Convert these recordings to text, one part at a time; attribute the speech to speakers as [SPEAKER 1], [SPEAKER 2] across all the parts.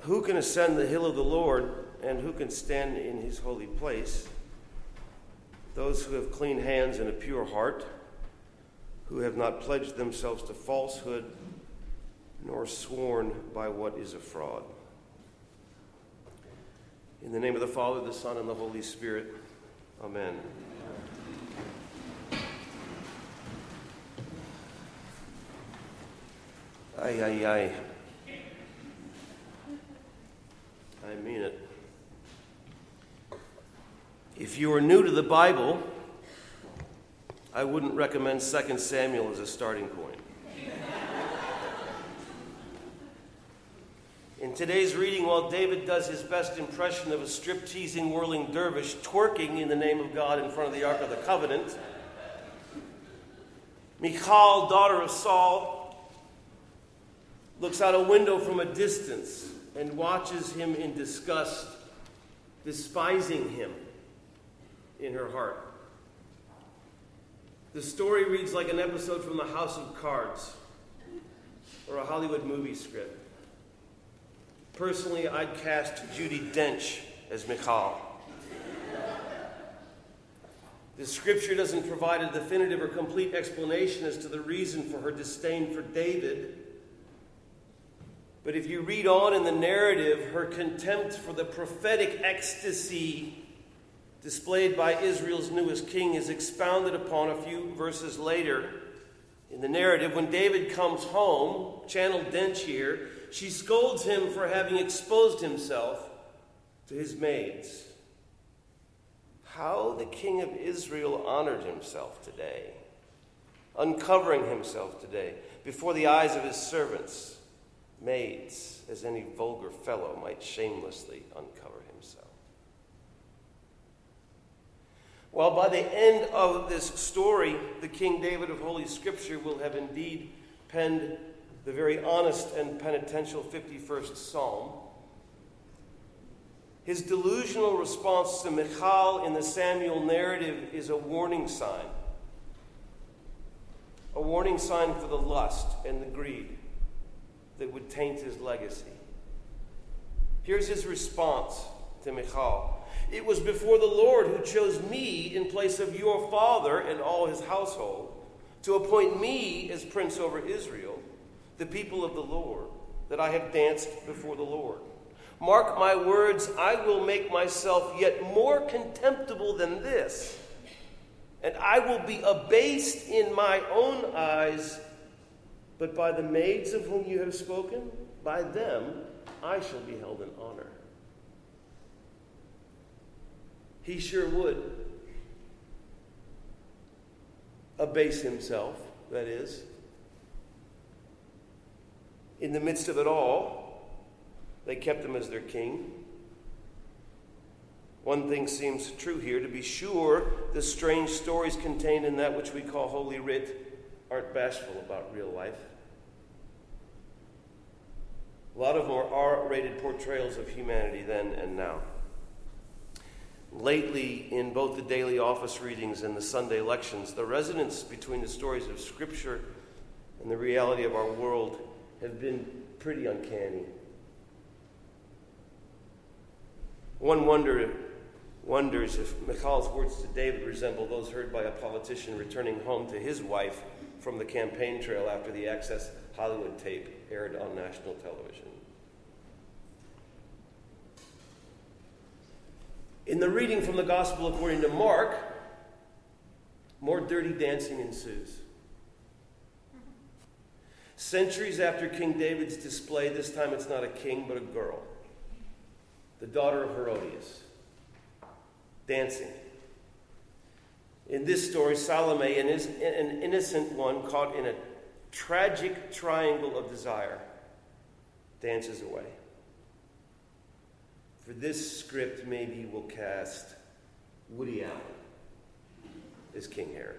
[SPEAKER 1] Who can ascend the hill of the Lord, and who can stand in his holy place? Those who have clean hands and a pure heart, who have not pledged themselves to falsehood, nor sworn by what is a fraud. In the name of the Father, the Son, and the Holy Spirit. Amen. Ay, ay, ay. I mean it. If you are new to the Bible, I wouldn't recommend 2 Samuel as a starting point. In today's reading, while David does his best impression of a strip-teasing, whirling dervish twerking in the name of God in front of the Ark of the Covenant, Michal, daughter of Saul, looks out a window from a distance and watches him in disgust, despising him in her heart. The story reads like an episode from the House of Cards or a Hollywood movie script. Personally, I'd cast Judi Dench as Michal. The scripture doesn't provide a definitive or complete explanation as to the reason for her disdain for David. But if you read on in the narrative, her contempt for the prophetic ecstasy displayed by Israel's newest king is expounded upon a few verses later in the narrative. When David comes home, channeled Dench here, she scolds him for having exposed himself to his maids. How the king of Israel honored himself today, uncovering himself today before the eyes of his servants, maids, as any vulgar fellow might shamelessly uncover himself. While by the end of this story, the King David of Holy Scripture will have indeed penned the very honest and penitential 51st Psalm, his delusional response to Michal in the Samuel narrative is a warning sign. A warning sign for the lust and the greed that would taint his legacy. Here's his response to Michal. It was before the Lord who chose me in place of your father and all his household to appoint me as prince over Israel, the people of the Lord, that I have danced before the Lord. Mark my words, I will make myself yet more contemptible than this, and I will be abased in my own eyes, but by the maids of whom you have spoken, by them I shall be held in honor. He sure would abase himself, that is. In the midst of it all, they kept him as their king. One thing seems true here. To be sure, the strange stories contained in that which we call Holy Writ aren't bashful about real life. A lot of them are R-rated portrayals of humanity then and now. Lately, in both the daily office readings and the Sunday lections, the resonance between the stories of Scripture and the reality of our world have been pretty uncanny. One wonders if Michal's words to David resemble those heard by a politician returning home to his wife from the campaign trail after the Access Hollywood tape aired on national television. In the reading from the Gospel according to Mark, more dirty dancing ensues. Centuries after King David's display, this time it's not a king but a girl, the daughter of Herodias, dancing. In this story, Salome, an innocent one caught in a tragic triangle of desire, dances away. For this script, maybe we'll cast Woody Allen as King Herod.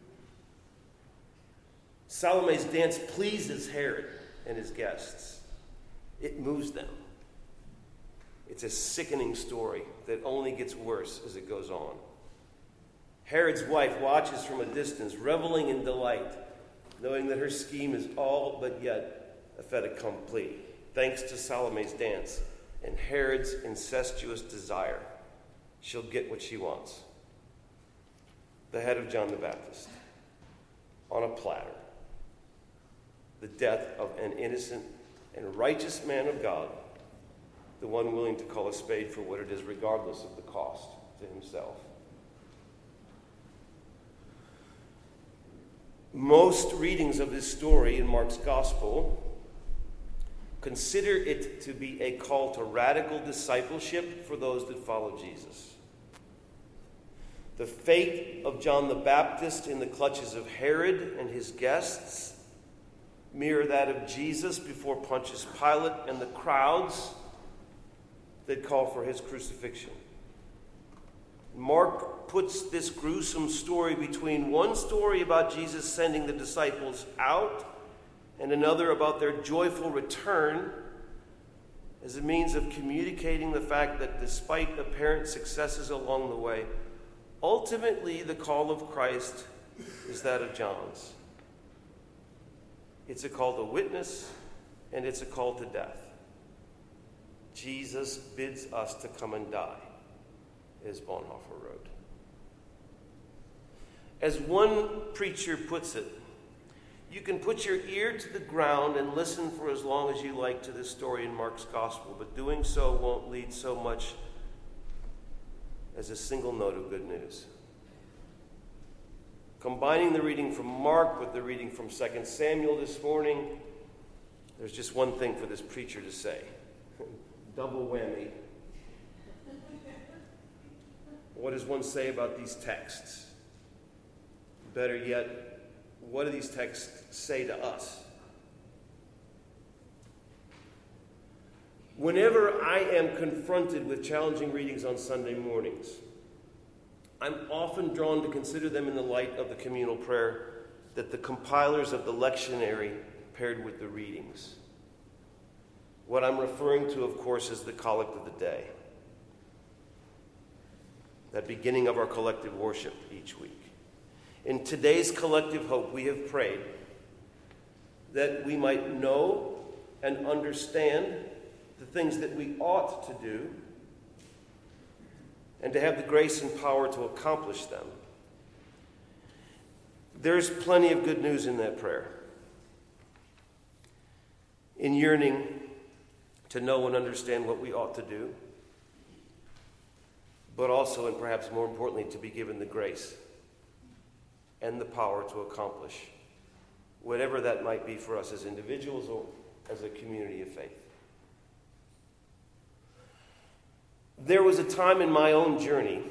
[SPEAKER 1] Salome's dance pleases Herod and his guests. It moves them. It's a sickening story that only gets worse as it goes on. Herod's wife watches from a distance, reveling in delight, knowing that her scheme is all but yet a fait accompli. thanks to Salome's dance and Herod's incestuous desire, she'll get what she wants. The head of John the Baptist on a platter. The death of an innocent and righteous man of God, the one willing to call a spade for what it is, regardless of the cost to himself. Most readings of this story in Mark's Gospel consider it to be a call to radical discipleship for those that follow Jesus. The fate of John the Baptist in the clutches of Herod and his guests mirror that of Jesus before Pontius Pilate and the crowds that call for his crucifixion. Mark puts this gruesome story between one story about Jesus sending the disciples out and another about their joyful return as a means of communicating the fact that despite apparent successes along the way, ultimately the call of Christ is that of John's. It's a call to witness, and it's a call to death. Jesus bids us to come and die, as Bonhoeffer wrote. As one preacher puts it, you can put your ear to the ground and listen for as long as you like to this story in Mark's Gospel, but doing so won't lead so much as a single note of good news. Combining the reading from Mark with the reading from 2 Samuel this morning, there's just one thing for this preacher to say. Double whammy. What does one say about these texts? Better yet, what do these texts say to us? Whenever I am confronted with challenging readings on Sunday mornings, I'm often drawn to consider them in the light of the communal prayer that the compilers of the lectionary paired with the readings. What I'm referring to, of course, is the Collect of the Day, that beginning of our collective worship each week. In today's collective hope, we have prayed that we might know and understand the things that we ought to do and to have the grace and power to accomplish them. There's plenty of good news in that prayer. In yearning to know and understand what we ought to do, but also, and perhaps more importantly, to be given the grace and the power to accomplish whatever that might be for us as individuals or as a community of faith. There was a time in my own journey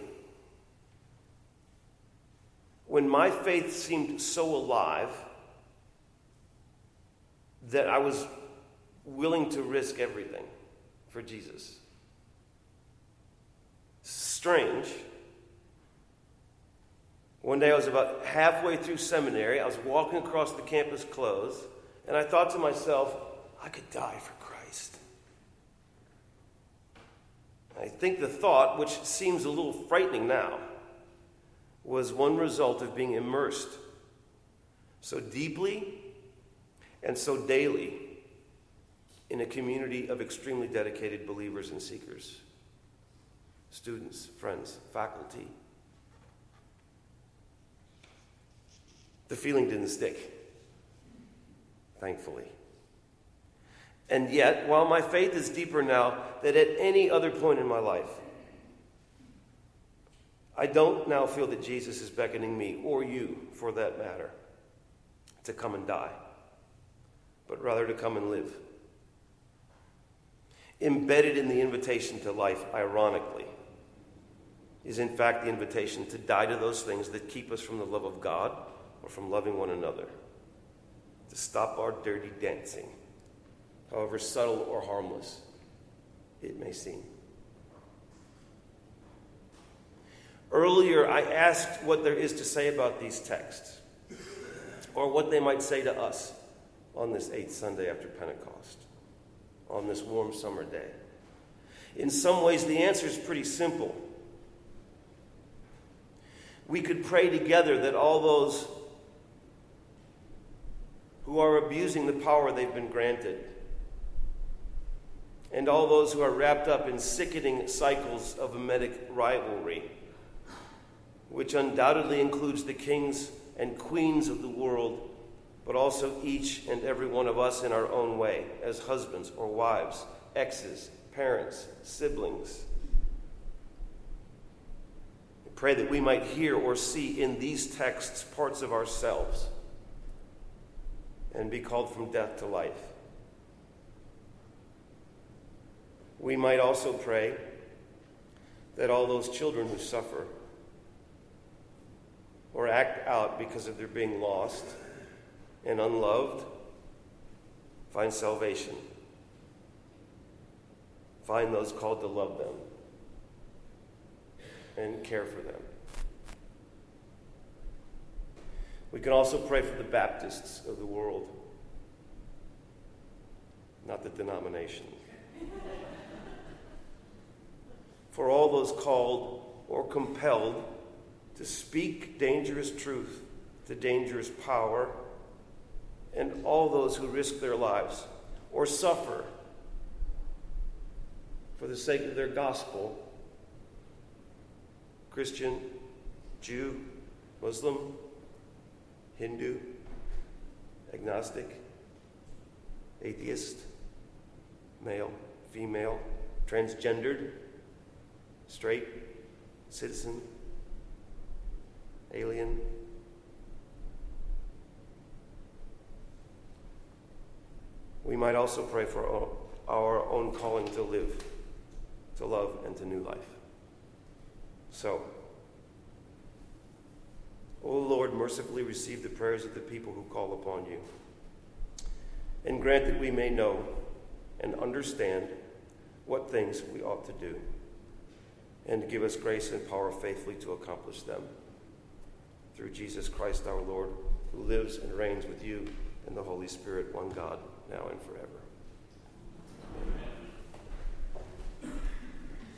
[SPEAKER 1] when my faith seemed so alive that I was willing to risk everything for Jesus. Strange. One day I was about halfway through seminary. I was walking across the campus close, and I thought to myself, I could die for Christ. I think the thought, which seems a little frightening now, was one result of being immersed so deeply and so daily in a community of extremely dedicated believers and seekers. Students, friends, faculty. The feeling didn't stick, thankfully. And yet, while my faith is deeper now than at any other point in my life, I don't now feel that Jesus is beckoning me, or you for that matter, to come and die, but rather to come and live. Embedded in the invitation to life, ironically, is in fact the invitation to die to those things that keep us from the love of God or from loving one another, to stop our dirty dancing, however subtle or harmless it may seem. Earlier, I asked what there is to say about these texts, or what they might say to us on this 8th Sunday after Pentecost, on this warm summer day. In some ways, the answer is pretty simple. We could pray together that all those who are abusing the power they've been granted and all those who are wrapped up in sickening cycles of mimetic rivalry, which undoubtedly includes the kings and queens of the world, but also each and every one of us in our own way, as husbands or wives, exes, parents, siblings. We pray that we might hear or see in these texts parts of ourselves and be called from death to life. We might also pray that all those children who suffer or act out because of their being lost and unloved find salvation. Find those called to love them and care for them. We can also pray for the Baptists of the world, not the denomination. For all those called or compelled to speak dangerous truth to dangerous power, and all those who risk their lives or suffer for the sake of their gospel, Christian, Jew, Muslim, Hindu, agnostic, atheist, male, female, transgendered, straight, citizen, alien. We might also pray for our own calling to live, to love, and to new life. So, O Lord, mercifully receive the prayers of the people who call upon you, and grant that we may know and understand what things we ought to do, and give us grace and power faithfully to accomplish them. Through Jesus Christ our Lord, who lives and reigns with you and the Holy Spirit, one God, now and forever.